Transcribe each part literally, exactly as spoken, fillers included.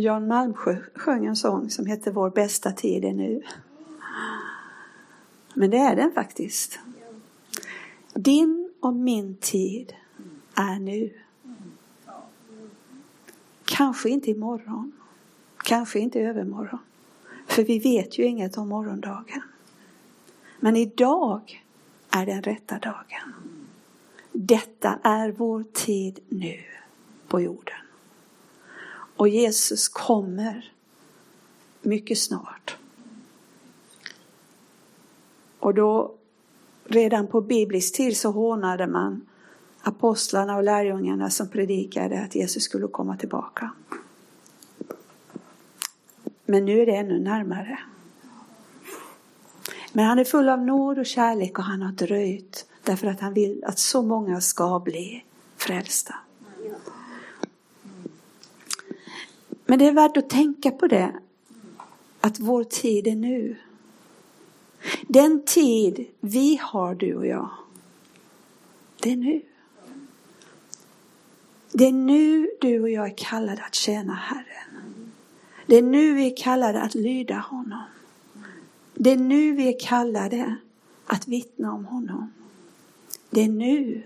Jan Malmsjö sjöng en sång som heter Vår bästa tid är nu. Men det är den faktiskt. Din och min tid är nu. Kanske inte imorgon. Kanske inte övermorgon. För vi vet ju inget om morgondagen. Men idag är den rätta dagen. Detta är vår tid nu på jorden. Och Jesus kommer mycket snart. Och då redan på biblisk tid så hånade man apostlarna och lärjungarna som predikade att Jesus skulle komma tillbaka. Men nu är det ännu närmare. Men han är full av nåd och kärlek och han har dröjt därför att han vill att så många ska bli frälsta. Men det är värt att tänka på det, att vår tid är nu. Den tid vi har, du och jag, det är nu. Det är nu du och jag är kallade att tjäna Herren. Det är nu vi är kallade att lyda honom. Det är nu vi är kallade att vittna om honom. Det är nu.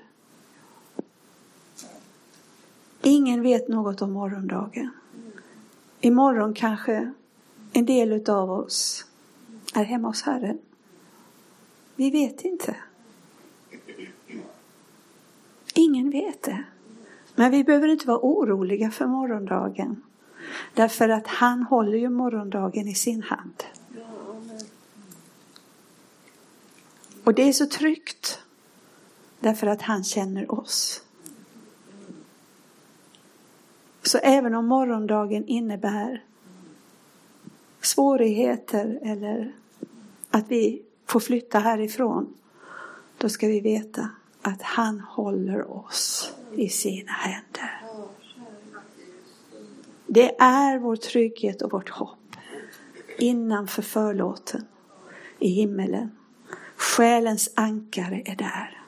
Ingen vet något om morgondagen. Imorgon kanske en del av oss är hemma hos Herren. Vi vet inte. Ingen vet det. Men vi behöver inte vara oroliga för morgondagen. Därför att han håller ju morgondagen i sin hand. Och det är så tryggt. Därför att han känner oss. Så även om morgondagen innebär svårigheter eller att vi får flytta härifrån, då ska vi veta att han håller oss i sina händer. Det är vår trygghet och vårt hopp innanför förlåten i himmelen. Själens ankare är där.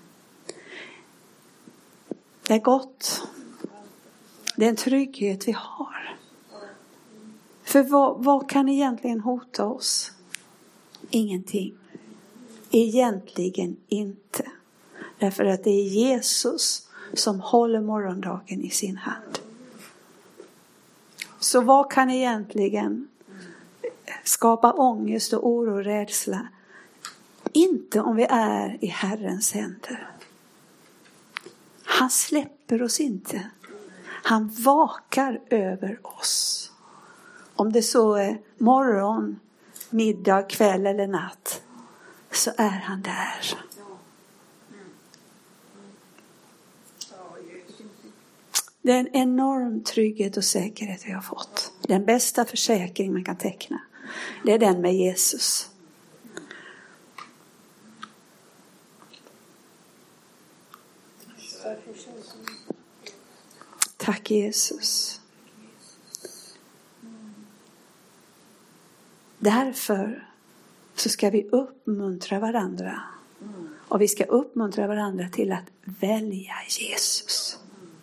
Det är gott. Det är en trygghet vi har. För vad, vad kan egentligen hota oss? Ingenting. Egentligen inte. Därför att det är Jesus som håller morgondagen i sin hand. Så vad kan egentligen skapa ångest och oro och rädsla? Inte om vi är i Herrens händer. Han släpper oss inte. Han vakar över oss. Om det så är morgon, middag, kväll eller natt, så är han där. Det är en enorm trygghet och säkerhet vi har fått. Den bästa försäkring man kan teckna, det är den med Jesus. Tack Jesus. Därför så ska vi uppmuntra varandra. Och vi ska uppmuntra varandra till att välja Jesus.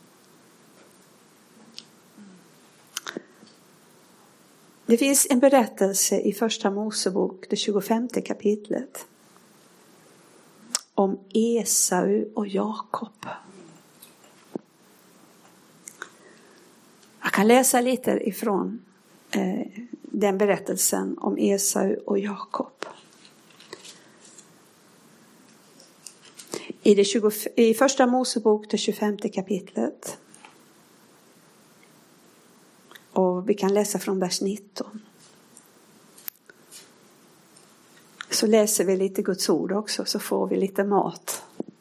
Det finns en berättelse i första Mosebok, det tjugofemte kapitlet. Om Esau och Jakob. Jag kan läsa lite ifrån eh, den berättelsen om Esau och Jakob. I, det tjugo, i första Mosebok, det tjugofemte kapitlet. Och vi kan läsa från vers nitton. Så läser vi lite Guds ord också, så får vi lite mat.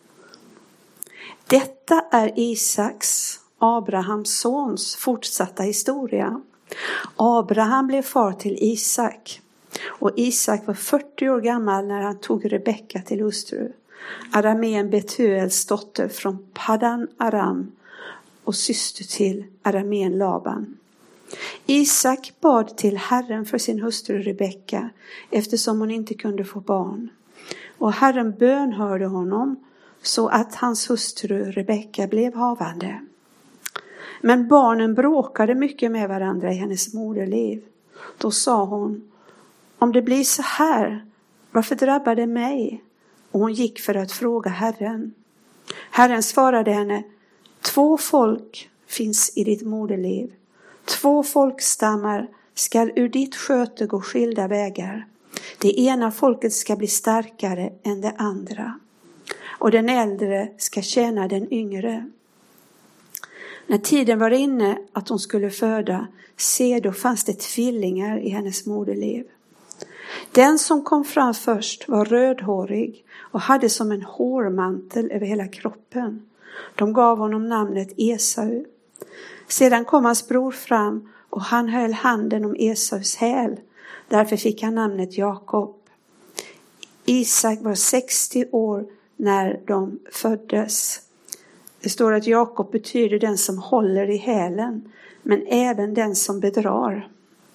Detta är Isaks, Abrahams sons, fortsatta historia. Abraham blev far till Isak. Och Isak var fyrtio år gammal när han tog Rebecka till hustru. Aramén Betuels dotter från Paddan Aram och syster till Aramén Laban. Isak bad till Herren för sin hustru Rebecka eftersom hon inte kunde få barn. Och Herren bönhörde honom så att hans hustru Rebecka blev havande. Men barnen bråkade mycket med varandra i hennes moderliv. Då sa hon, om det blir så här, varför drabbar det mig? Och hon gick för att fråga Herren. Herren svarade henne, två folk finns i ditt moderliv. Två folkstammar skall ur ditt sköte gå skilda vägar. Det ena folket ska bli starkare än det andra. Och den äldre ska tjäna den yngre. När tiden var inne att hon skulle föda, se då fanns det tvillingar i hennes moderliv. Den som kom fram först var rödhårig och hade som en hårmantel över hela kroppen. De gav honom namnet Esau. Sedan kom hans bror fram och han höll handen om Esaus häl. Därför fick han namnet Jakob. Isak var sextio år när de föddes. Det står att Jakob betyder den som håller i hälen, men även den som bedrar.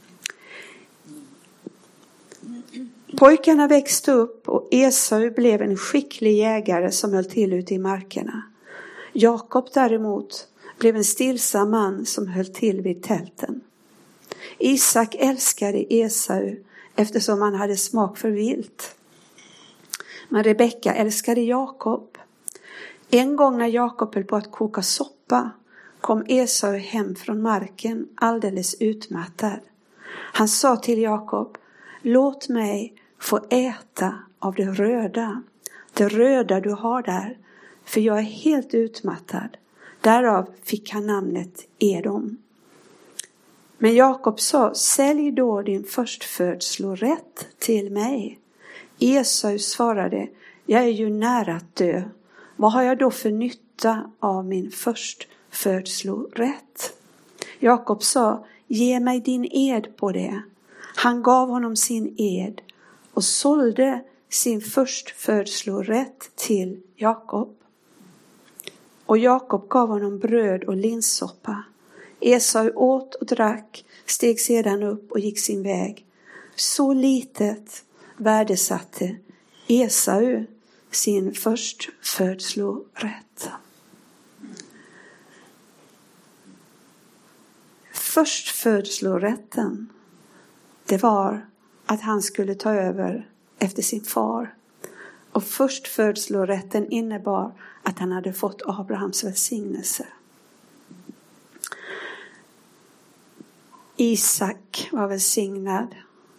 Pojkarna växte upp och Esau blev en skicklig jägare som höll till ute i markerna. Jakob däremot blev en stillsam man som höll till vid tälten. Isak älskade Esau eftersom han hade smak för vilt. Men Rebecka älskade Jakob. En gång när Jakob höll på att koka soppa kom Esau hem från marken alldeles utmattad. Han sa till Jakob, låt mig få äta av det röda, det röda du har där, för jag är helt utmattad. Därav fick han namnet Edom. Men Jakob sa, sälj då din förstfödslorätt till mig. Esau svarade, jag är ju nära att dö. Vad har jag då för nytta av min förstfödslorätt? Jakob sa, ge mig din ed på det. Han gav honom sin ed och sålde sin förstfödslorätt till Jakob. Och Jakob gav honom bröd och linssoppa. Esau åt och drack, steg sedan upp och gick sin väg. Så litet värdesatte Esau sin förstfödslorätt. Förstfödslorätten, det var att han skulle ta över efter sin far. Och förstfödslorätten innebar att han hade fått Abrahams välsignelse. Isak var välsignad.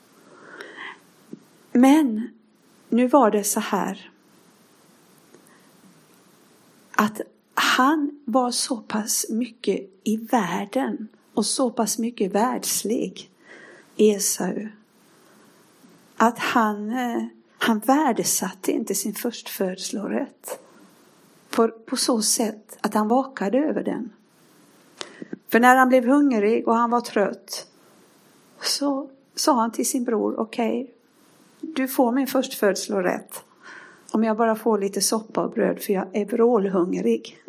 Men nu var det så här att han var så pass mycket i världen och så pass mycket världslig, Esau, att han, han värdesatte inte sin förstfödslorätt på, på så sätt att han vakade över den. För när han blev hungrig och han var trött så sa han till sin bror, okej, okay, du får min förstfödslorätt om jag bara får lite soppa och bröd, för jag är vrålhungrig.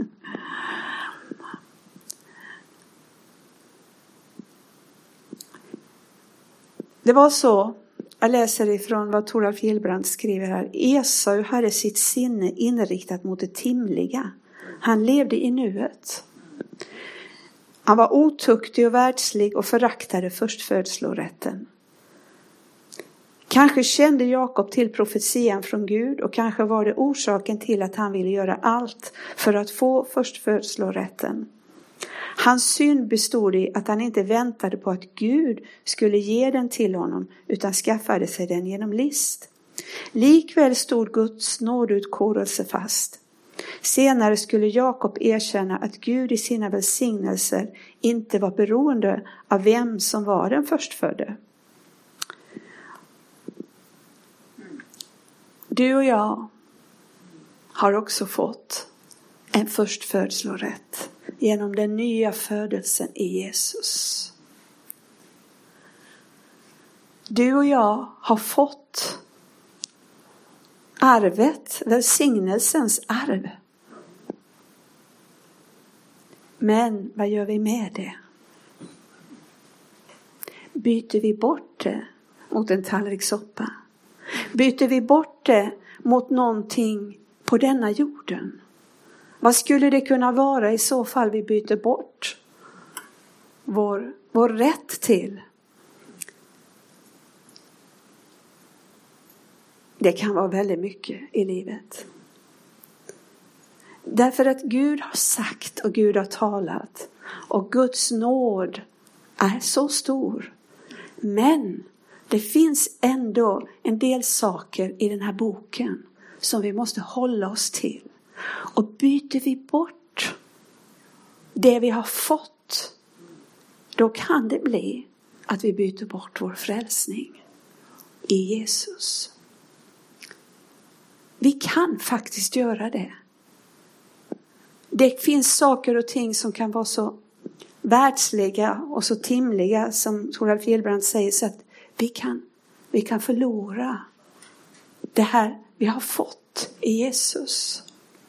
Det var så, jag läser ifrån vad Toralf Gillbrand skriver här. Esau hade sitt sinne inriktat mot det timliga. Han levde i nuet. Han var otuktig och världslig och föraktade förstfödslorätten. Kanske kände Jakob till profetian från Gud och kanske var det orsaken till att han ville göra allt för att få förstfödslorätten. Hans synd bestod i att han inte väntade på att Gud skulle ge den till honom utan skaffade sig den genom list. Likväl stod Guds nådeutkårelse fast. Senare skulle Jakob erkänna att Gud i sina välsignelser inte var beroende av vem som var den förstfödde. Du och jag har också fått en förstfödslorätt genom den nya födelsen i Jesus. Du och jag har fått arvet, välsignelsens arv. Men vad gör vi med det? Byter vi bort det mot en tallrik soppa? Byter vi bort det mot någonting på denna jorden? Vad skulle det kunna vara i så fall vi byter bort? vår, vår rätt till. Det kan vara väldigt mycket i livet. Därför att Gud har sagt och Gud har talat. Och Guds nåd är så stor. Men det finns ändå en del saker i den här boken som vi måste hålla oss till. Och byter vi bort det vi har fått, då kan det bli att vi byter bort vår frälsning i Jesus. Vi kan faktiskt göra det. Det finns saker och ting som kan vara så världsliga och så timliga, som Toralf Gillbrand säger, så att vi kan, vi kan förlora det här vi har fått i Jesus.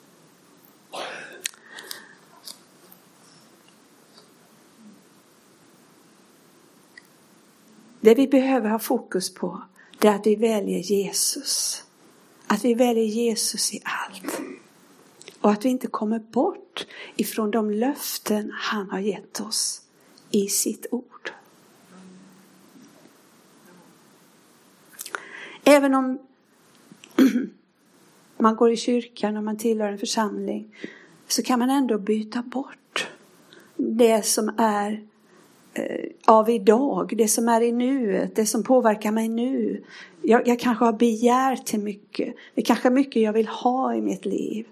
Det vi behöver ha fokus på, det är att vi väljer Jesus. Att vi väljer Jesus i allt. Och att vi inte kommer bort ifrån de löften han har gett oss i sitt ord. Även om man går i kyrkan och man tillhör en församling, så kan man ändå byta bort det som är eh, av idag. Det som är i nuet. Det som påverkar mig nu. Jag, jag kanske har begär till mycket. Det är kanske mycket jag vill ha i mitt liv.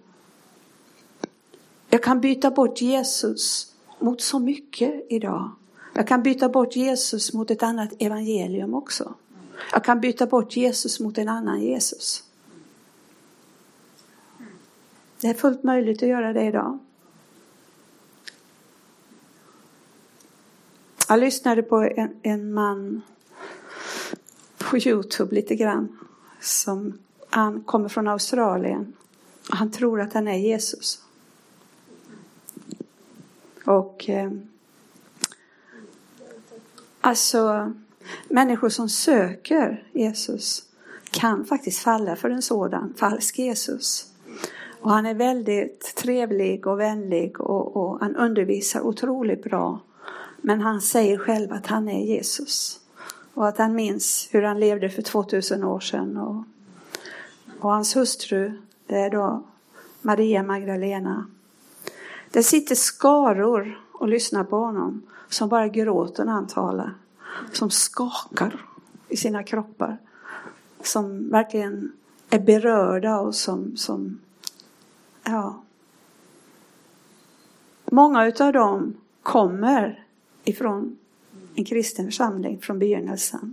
Jag kan byta bort Jesus mot så mycket idag. Jag kan byta bort Jesus mot ett annat evangelium också. Jag kan byta bort Jesus mot en annan Jesus. Det är fullt möjligt att göra det idag. Jag lyssnade på en, en man på YouTube lite grann. Som, han kommer från Australien. Han tror att han är Jesus. Och eh, alltså människor som söker Jesus kan faktiskt falla för en sådan falsk Jesus. Och han är väldigt trevlig och vänlig och, och han undervisar otroligt bra. Men han säger själv att han är Jesus. Och att han minns hur han levde för tvåtusen år sedan. Och, och hans hustru, det är då Maria Magdalena. Det sitter skaror och lyssnar på honom som bara gråter när han talar. Som skakar i sina kroppar. Som verkligen är berörda och som, som ja. Många utav dem kommer ifrån en kristen församling från begynnelsen.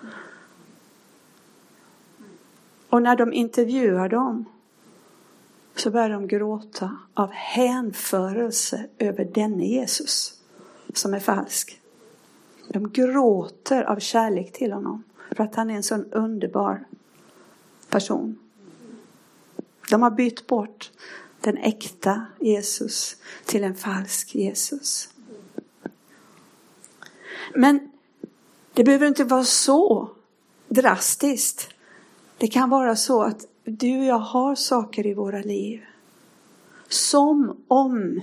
Och när de intervjuar dem så börjar de gråta av hänförelse över denne Jesus som är falsk. De gråter av kärlek till honom för att han är en sån underbar person. De har bytt bort den äkta Jesus till en falsk Jesus. Men det behöver inte vara så drastiskt. Det kan vara så att du och jag har saker i våra liv som om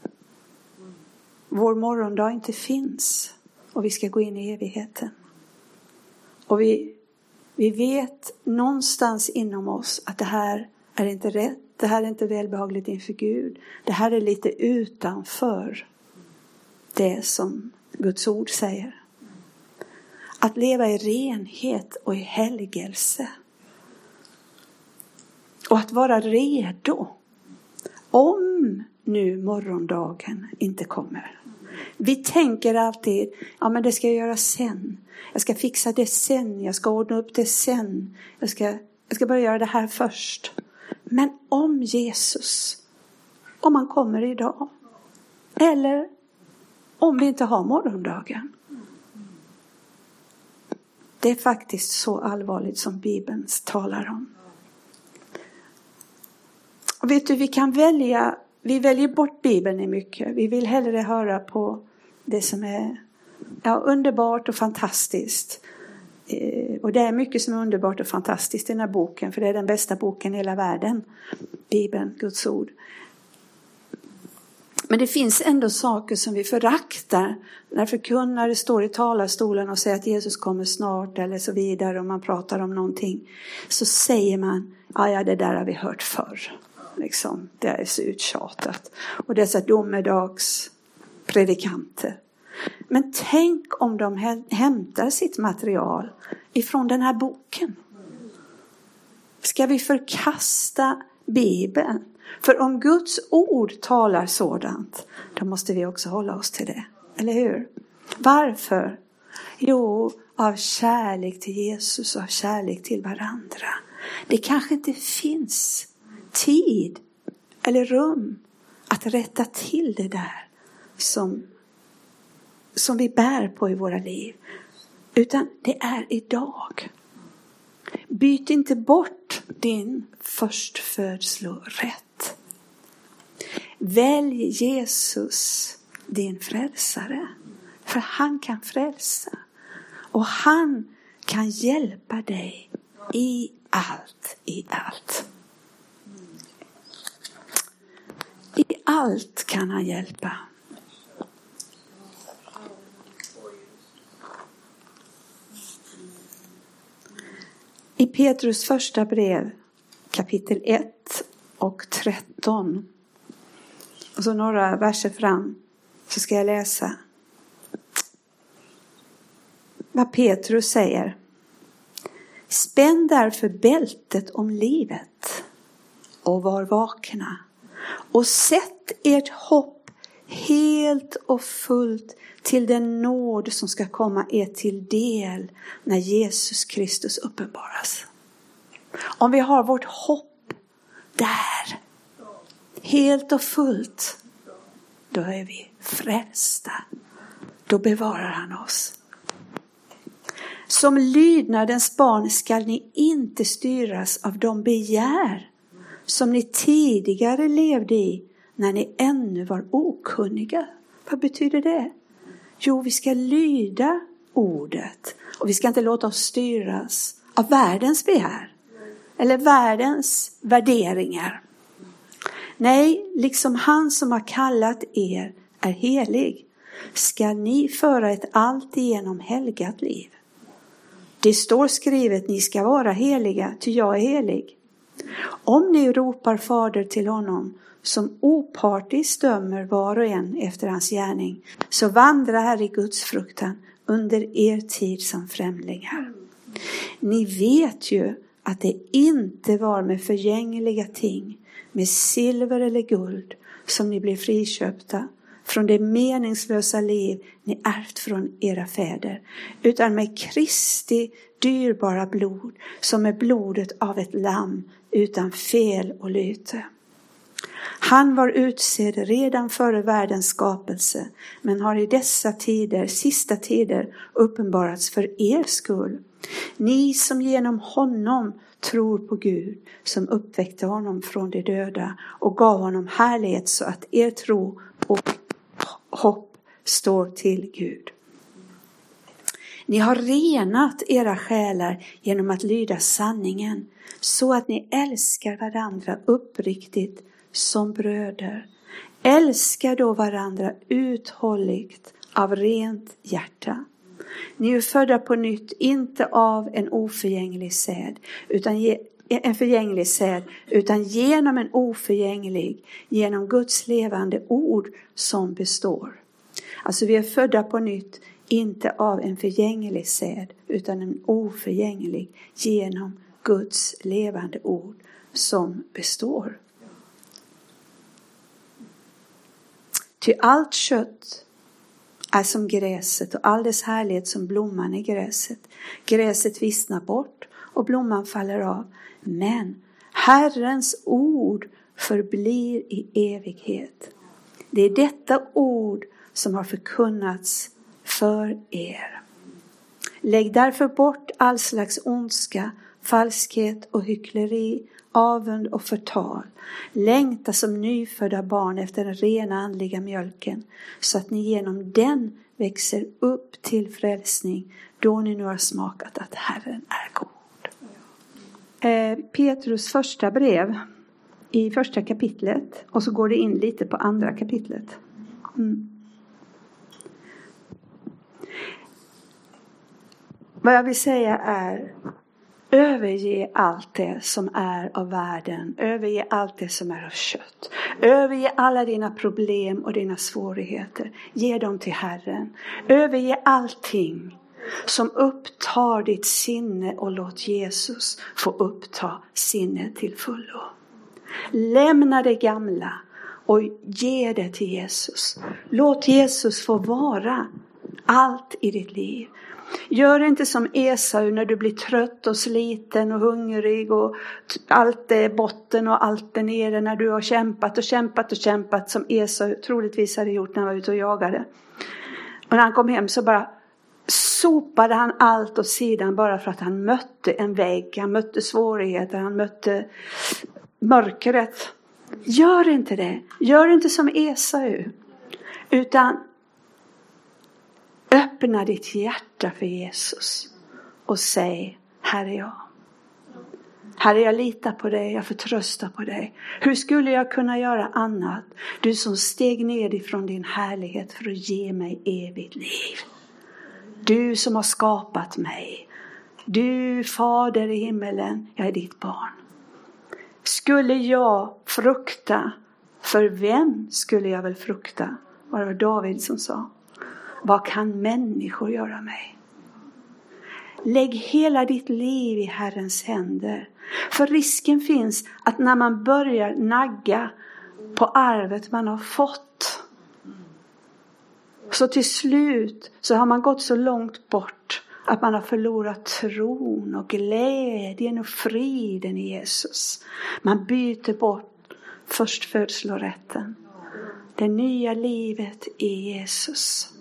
vår morgondag inte finns och vi ska gå in i evigheten. Och vi, vi vet någonstans inom oss att det här är inte rätt. Det här är inte välbehagligt inför Gud. Det här är lite utanför det som Guds ord säger. Att leva i renhet och i helgelse. Och att vara redo om nu morgondagen inte kommer. Vi tänker alltid, ja men det ska jag göra sen. Jag ska fixa det sen. Jag ska ordna upp det sen. Jag ska, jag ska börja göra det här först. Men om Jesus, om han kommer idag. Eller om vi inte har morgondagen. Det är faktiskt så allvarligt som Bibeln talar om. Och vet du, vi kan välja, vi väljer bort Bibeln i mycket. Vi vill hellre höra på det som är ja, underbart och fantastiskt. Eh, och det är mycket som är underbart och fantastiskt i den här boken. För det är den bästa boken i hela världen. Bibeln, Guds ord. Men det finns ändå saker som vi föraktar. När förkunnare står i talarstolen och säger att Jesus kommer snart eller så vidare. Och man pratar om någonting. Så säger man, ja, ja det där har vi hört förr. Liksom, det är så uttjatat. Och dessa domedagspredikanter. Men tänk om de hämtar sitt material ifrån den här boken. Ska vi förkasta Bibeln? För om Guds ord talar sådant, då måste vi också hålla oss till det. Eller hur? Varför? Jo, av kärlek till Jesus och av kärlek till varandra. Det kanske inte finns tid eller rum att rätta till det där som, som vi bär på i våra liv. Utan det är idag. Byt inte bort din förstfödslorätt. Välj Jesus, din frälsare. För han kan frälsa. Och han kan hjälpa dig i allt, i allt. I allt kan han hjälpa. I Petrus första brev, kapitel ett och tretton. Och så några verser fram så ska jag läsa vad Petrus säger. Spänn därför bältet om livet och var vakna. Och sätt ert hopp helt och fullt till den nåd som ska komma er till del när Jesus Kristus uppenbaras. Om vi har vårt hopp där, helt och fullt, då är vi frälsta. Då bevarar han oss. Som lydnadens barn skall ni inte styras av de begär som ni tidigare levde i när ni ännu var okunniga. Vad betyder det? Jo, vi ska lyda ordet. Och vi ska inte låta oss styras av världens begär. Eller världens värderingar. Nej, liksom han som har kallat er är helig, ska ni föra ett alltigenom helgat liv. Det står skrivet, ni ska vara heliga, ty jag är helig. Om ni ropar fader till honom, som opartiskt dömer var och en efter hans gärning, så vandra här i Guds fruktan under er tid som främlingar. Ni vet ju att det inte var med förgängliga ting, med silver eller guld, som ni blev friköpta från det meningslösa liv ni ärvt från era fäder, utan med Kristi dyrbara blod, som är blodet av ett lamm utan fel och lyte. Han var utsedd redan före världens skapelse, men har i dessa tider, sista tider, uppenbarats för er skull. Ni som genom honom tror på Gud, som uppväckte honom från de döda och gav honom härlighet, så att er tro och hopp står till Gud. Ni har renat era själar genom att lyda sanningen, så att ni älskar varandra uppriktigt som bröder. Älskar då varandra uthålligt av rent hjärta. Ni är födda på nytt, inte av en oförgänglig säd, utan ge, en förgänglig säd, utan genom en oförgänglig, genom Guds levande ord som består. Alltså vi är födda på nytt, inte av en förgänglig säd, utan en oförgänglig, genom Guds levande ord som består. Ty allt kött är som gräset och all dess härlighet som blomman i gräset. Gräset vissnar bort och blomman faller av. Men Herrens ord förblir i evighet. Det är detta ord som har förkunnats för er. Lägg därför bort all slags ondska, falskhet och hyckleri, avund och förtal. Längta som nyfödda barn efter den rena andliga mjölken, så att ni genom den växer upp till frälsning, då ni nu har smakat att Herren är god. Eh, Petrus första brev, i första kapitlet och så går det in lite på andra kapitlet. Mm. Vad jag vill säga är: överge allt det som är av världen. Överge allt det som är av kött. Överge alla dina problem och dina svårigheter. Ge dem till Herren. Överge allting som upptar ditt sinne och låt Jesus få uppta sinnet till fullo. Lämna det gamla och ge det till Jesus. Låt Jesus få vara allt i ditt liv. Gör inte som Esau när du blir trött och sliten och hungrig och allt är botten och allt är nere, när du har kämpat och kämpat och kämpat som Esau troligtvis hade gjort när han var ute och jagade. Och när han kom hem så bara sopade han allt åt sidan bara för att han mötte en vägg, han mötte svårigheter, han mötte mörkret. Gör inte det. Gör inte som Esau, utan öppna ditt hjärta för Jesus och säg: här är jag. Herre, jag litar på dig, jag förtröstar på dig. Hur skulle jag kunna göra annat? Du som steg ner ifrån din härlighet för att ge mig evigt liv. Du som har skapat mig. Du, Fader i himmelen, jag är ditt barn. Skulle jag frukta, för vem skulle jag väl frukta? Var det var David som sa. Vad kan människor göra mig? Lägg hela ditt liv i Herrens händer. För risken finns att när man börjar nagga på arvet man har fått, så till slut så har man gått så långt bort att man har förlorat tron och glädjen och friden i Jesus. Man byter bort förstfödslorätten. Det nya livet i Jesus.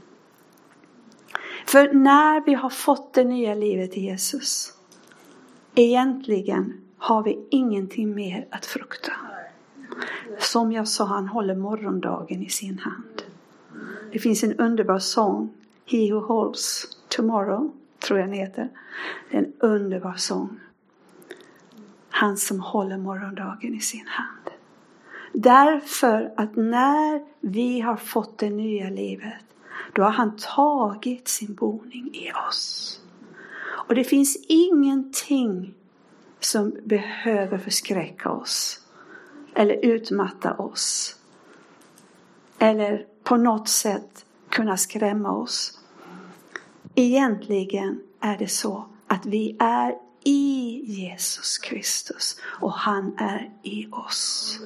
För när vi har fått det nya livet i Jesus, egentligen har vi ingenting mer att frukta. Som jag sa, han håller morgondagen i sin hand. Det finns en underbar sång, He who holds tomorrow, tror jag den heter. Det är en underbar sång. Han som håller morgondagen i sin hand. Därför att när vi har fått det nya livet, då har han tagit sin boning i oss. Och det finns ingenting som behöver förskräcka oss. Eller utmatta oss. Eller på något sätt kunna skrämma oss. Egentligen är det så att vi är i Jesus Kristus. Och han är i oss.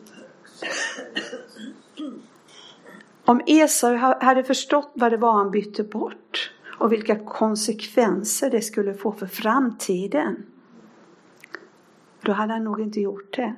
Om Esau hade förstått vad det var han bytte bort och vilka konsekvenser det skulle få för framtiden, då hade han nog inte gjort det.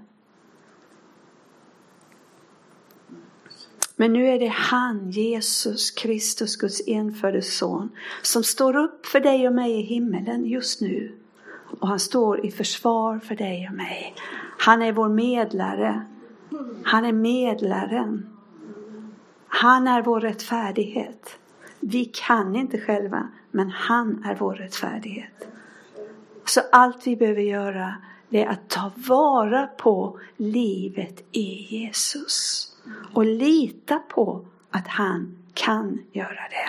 Men nu är det han, Jesus Kristus, Guds enfödde son, som står upp för dig och mig i himmelen just nu. Och han står i försvar för dig och mig. Han är vår medlare. Han är medlaren. Han är vår rättfärdighet. Vi kan inte själva, men han är vår rättfärdighet. Så allt vi behöver göra är att ta vara på livet i Jesus. Och lita på att han kan göra det.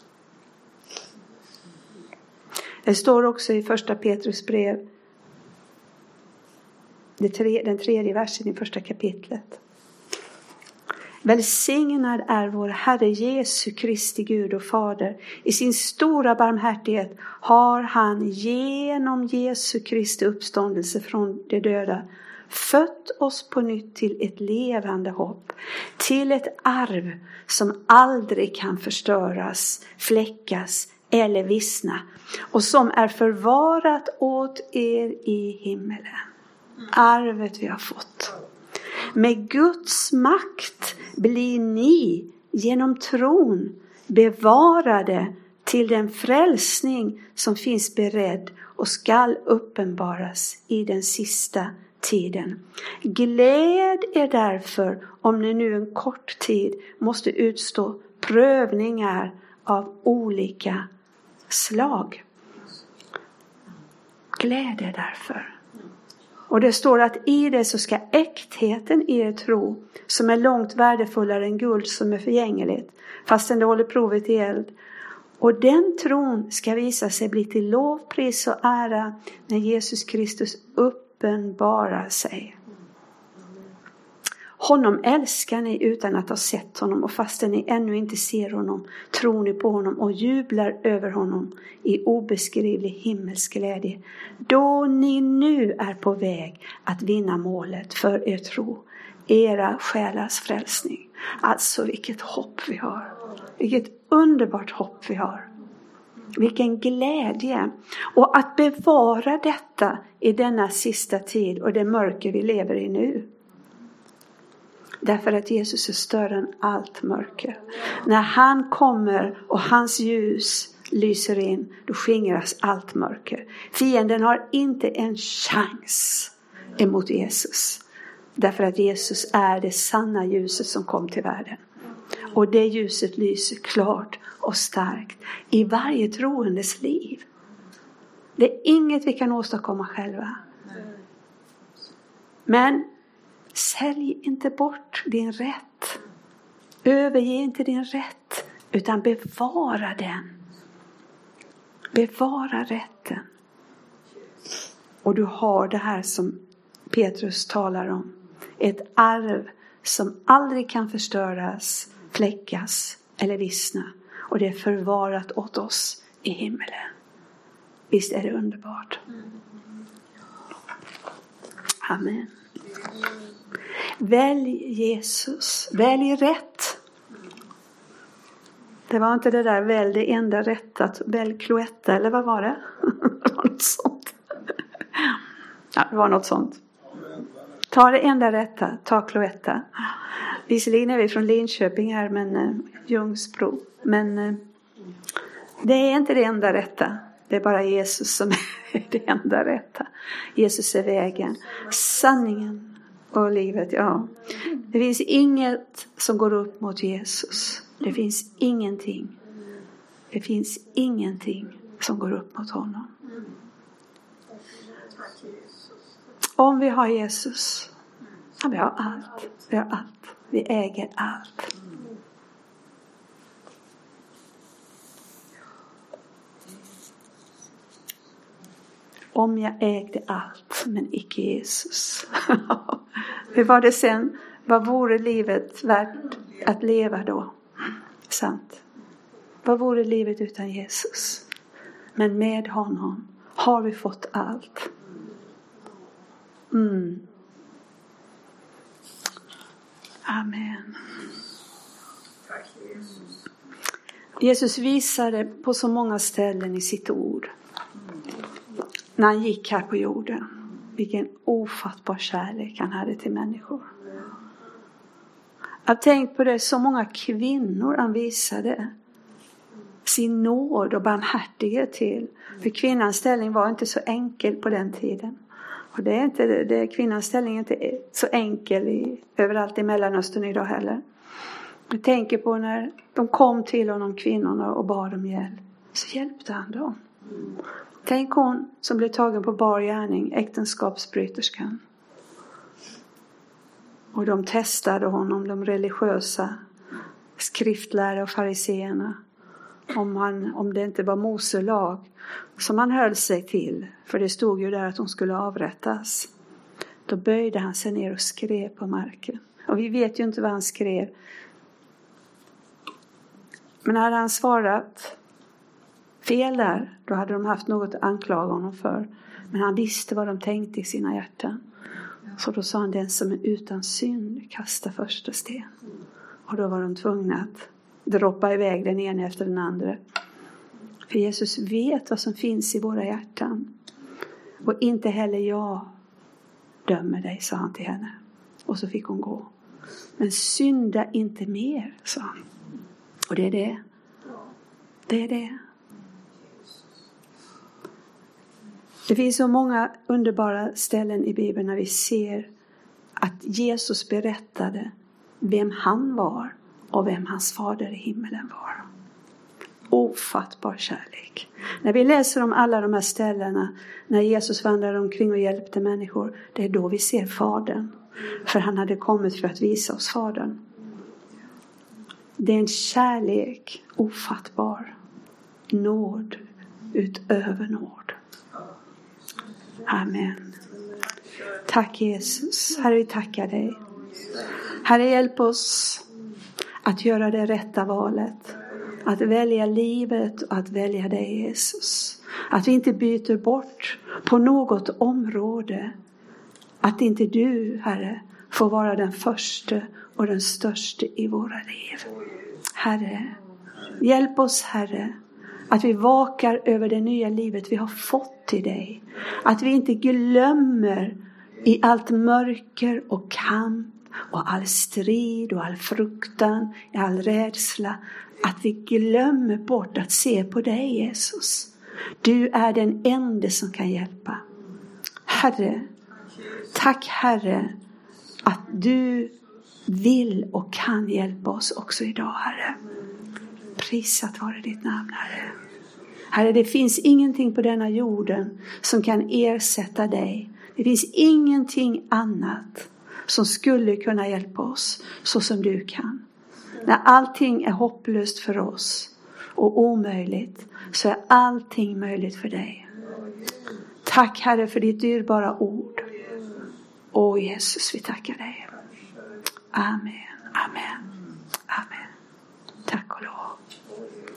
Det står också i första Petrus brev, den tredje versen i första kapitlet. Välsignad är vår Herre Jesu Kristi Gud och Fader. I sin stora barmhärtighet har han genom Jesu Kristi uppståndelse från de döda fött oss på nytt till ett levande hopp. Till ett arv som aldrig kan förstöras, fläckas eller vissna. Och som är förvarat åt er i himmelen. Arvet vi har fått. Med Guds makt blir ni genom tron bevarade till den frälsning som finns beredd och skall uppenbaras i den sista tiden. Gläd er därför om ni nu en kort tid måste utstå prövningar av olika slag. Gläd er därför. Och det står att i det så ska äktheten i er tro, som är långt värdefullare än guld som är förgängligt, fastän det håller provet i eld. Och den tron ska visa sig bli till lov, pris och ära när Jesus Kristus uppenbarar sig. Honom älskar ni utan att ha sett honom, och fastän ni ännu inte ser honom tror ni på honom och jublar över honom i obeskrivlig himmelsk glädje. Då ni nu är på väg att vinna målet för er tro, era själars frälsning. Alltså vilket hopp vi har. Vilket underbart hopp vi har. Vilken glädje. Och att bevara detta i denna sista tid och det mörker vi lever i nu. Därför att Jesus är större än allt mörker. När han kommer och hans ljus lyser in, då skingras allt mörker. Fienden har inte en chans emot Jesus. Därför att Jesus är det sanna ljuset som kom till världen. Och det ljuset lyser klart och starkt i varje troendes liv. Det är inget vi kan åstadkomma själva. Men sälj inte bort din rätt. Överge inte din rätt, utan bevara den. Bevara rätten. Och du har det här som Petrus talar om. Ett arv som aldrig kan förstöras, fläckas eller vissna. Och det är förvarat åt oss i himmelen. Visst är det underbart? Amen. Välj Jesus. Välj rätt. Det var inte det där välj det enda rätta. Välj Cloetta, eller vad var det? Det var något sånt. Ja, det var något sånt. Ta det enda rätta. Ta Cloetta. Visserligen är vi från Linköping här, men eh, Ljungsbro. Men eh, det är inte det enda rätta. Det är bara Jesus som är det enda rätta. Jesus är vägen, sanningen och livet. Ja. Det finns inget som går upp mot Jesus. Det finns ingenting. Det finns ingenting som går upp mot honom. Om vi har Jesus, ja, vi har allt. Vi har allt. Vi äger allt. Om jag ägde allt, men icke Jesus. Hur var det sen? Vad vore livet värt att leva då? Sant. Vad vore livet utan Jesus? Men med honom har vi fått allt. Mm. Amen. Jesus visade på så många ställen i sitt ord. När han gick här på jorden. Vilken ofattbar kärlek han hade till människor. Jag har tänkt på det, så många kvinnor han visade sin nåd och barmhärtighet till. För kvinnans ställning var inte så enkel på den tiden. Och det är inte det, det kvinnans ställning är inte så enkel i, överallt i Mellanöstern idag heller. Jag tänker på när de kom till honom, kvinnorna, och bad om hjälp. Så hjälpte han dem. Tänk hon som blev tagen på bar gärning, äktenskapsbryterskan. Och de testade honom, de religiösa skriftlärare och fariseerna. Om, han, om det inte var Mose lag som han höll sig till. För det stod ju där att hon skulle avrättas. Då böjde han sig ner och skrev på marken. Och vi vet ju inte vad han skrev. Men hade han svarat fel där, då hade de haft något att anklaga honom för. Men han visste vad de tänkte i sina hjärtan. Så då sa han, den som är utan synd kasta första sten. Och då var de tvungna att droppa iväg den ena efter den andra. För Jesus vet vad som finns i våra hjärtan. Och inte heller jag dömer dig, sa han till henne. Och så fick hon gå. Men synda inte mer, sa han. Och det är det. Det är det. Det finns så många underbara ställen i Bibeln när vi ser att Jesus berättade vem han var och vem hans fader i himmelen var. ofattbar kärlek. När vi läser om alla de här ställena, när Jesus vandrade omkring och hjälpte människor, det är då vi ser Fadern. För han hade kommit för att visa oss Fadern. Det är en kärlek ofattbar. Nåd utöver nåd. Amen. Tack Jesus. Herre, vi tackar dig. Herre, hjälp oss att göra det rätta valet. Att välja livet och att välja dig Jesus. Att vi inte byter bort på något område. Att inte du, Herre, får vara den första och den största i våra liv. Herre, hjälp oss, Herre, att vi vakar över det nya livet vi har fått till dig. Att vi inte glömmer i allt mörker och kamp och all strid och all fruktan, all rädsla, att vi glömmer bort att se på dig, Jesus. Du är den enda som kan hjälpa. Herre, tack Herre att du vill och kan hjälpa oss också idag, Herre. Prisat vare ditt namn, Herre. Herre, det finns ingenting på denna jorden som kan ersätta dig. Det finns ingenting annat som skulle kunna hjälpa oss så som du kan. När allting är hopplöst för oss och omöjligt, så är allting möjligt för dig. Tack Herre för ditt dyrbara ord. Åh Jesus, vi tackar dig. Amen, amen, amen. Tack och lov.